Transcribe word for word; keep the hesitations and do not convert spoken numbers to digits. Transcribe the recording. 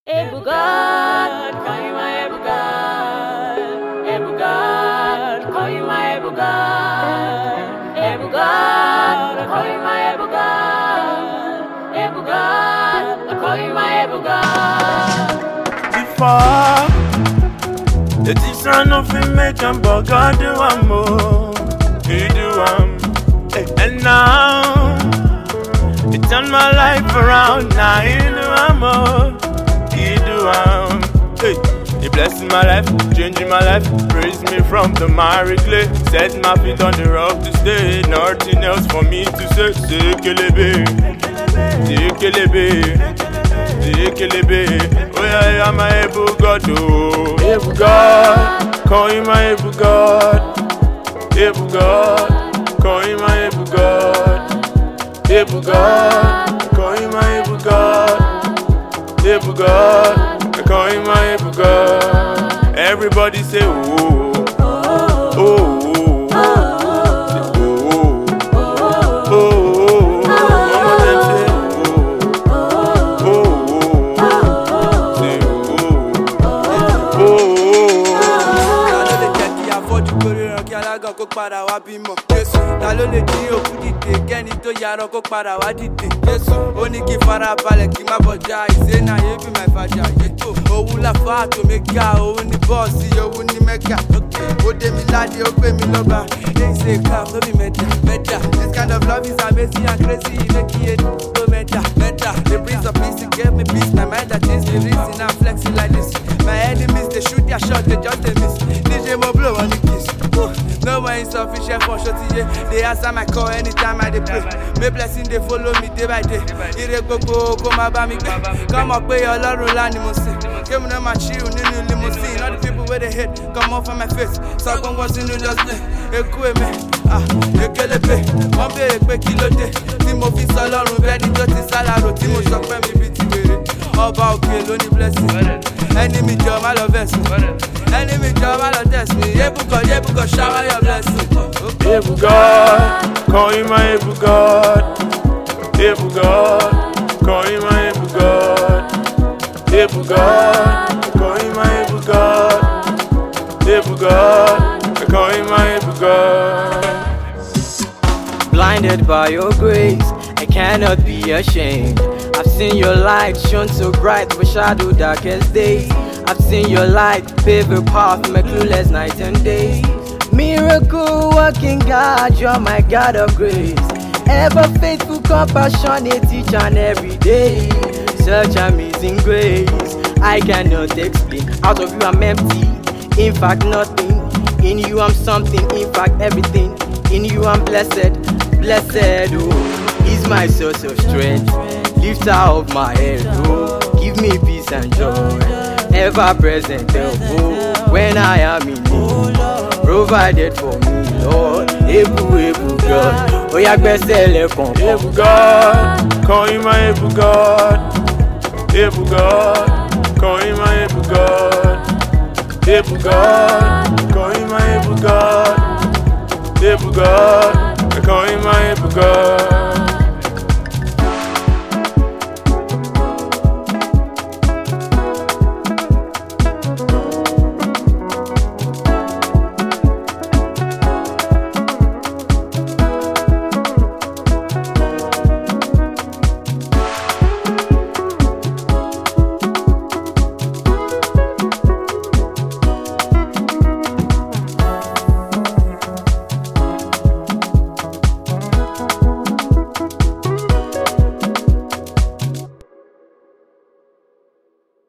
Able God, call you my able God. Able God, call you my able God. Able God, call you my able God. Able God, call you my able God. Before the things are nothing make them, but God do one more. He do one, and now it turned my life around. Now He do one more. He do um, hey. He blessed my life, changing my life, raised me from the miry clay, set my feet on the rock to stay. Nothing else for me to say. Sekelebe, sekelebe, sekelebe. Oh yeah, I'm a able God, oh able God, call Him my able God, able God, call Him my able God, able God, call Him my able God. Able God, I call Him my able God. Everybody say oh, oh, oh, oh, oh, oh, oh, oh. One more time say oh, oh, oh, say oh, oh, ta ló lè jí òkú dìde kẹ́ni tó yarọ kó padà wá dìde. Jésù ó ní kí fara balẹ̀ kí má bọ̀jà ìṣẹ́nà yé bí my father yétò. Òun la fa àtòmẹ́gà òun ní bọ́ọ̀sì òun ní mẹ́gà. Ó dé mi ládé ó gbé mi lọ́ba. They say calm no be mẹ́ta mẹ́ta. This kind of love is amazing and crazy. Make it go mẹ́ta mẹ́ta. The prince of peace he gave me peace. My mind that is the reason I'm flexing like this. My enemies they shoot their shot they just they miss. D J Mo blow on the kiss. No more insufficient for shorty. They answer my call anytime I dey pray. May blessing they follow me day by day. Ire gbogbo kó má bá mi gbé. Come up pé Ọlọ́run lá ni mo sìn. Kémi náà máa chill nínú limousine. All the people where they hate come off on my face. Sọ gbọ́ngbọ́n sínú dustbin. Eku èmi, ah, ekelebe. Wọ́n béèrè pé kí ló dé. Tí mo fi sọ Ọlọ́run bẹ́ẹ̀ ni tó ti sálárò. Tí mo sọ pé mi bí ti wèrè. Ọba òkè ló ní blessing. Enemy jọ má lọ vex me. Enemy jọ má lọ test me. Ebuko, Ebuko, shower your blessing. Able God, call Him my able God. Able God, call Him my able God. Able God, call Him my able God. Able God, call Him my able God. Blinded by your grace, I cannot be ashamed. I've seen your light shone so bright over shadow darkest days. I've seen your light pave a path, my clueless night and day. Miracle working God, you're my God of grace. Ever faithful, compassionate each and every day. Such amazing grace, I cannot explain. Out of you I'm empty, in fact nothing. In you I'm something, in fact everything. In you I'm blessed, blessed, oh. He's my source of strength, lifter of my head, oh. Give me peace and joy, ever present help, oh. When I am in need, provided for me, Lord. Able, able God, oh yeah, gbẹ́sẹ̀ lẹ́kàn. Able God, call Him my able God. Able God, call Him my able God. Able God, call Him my able God. Able God,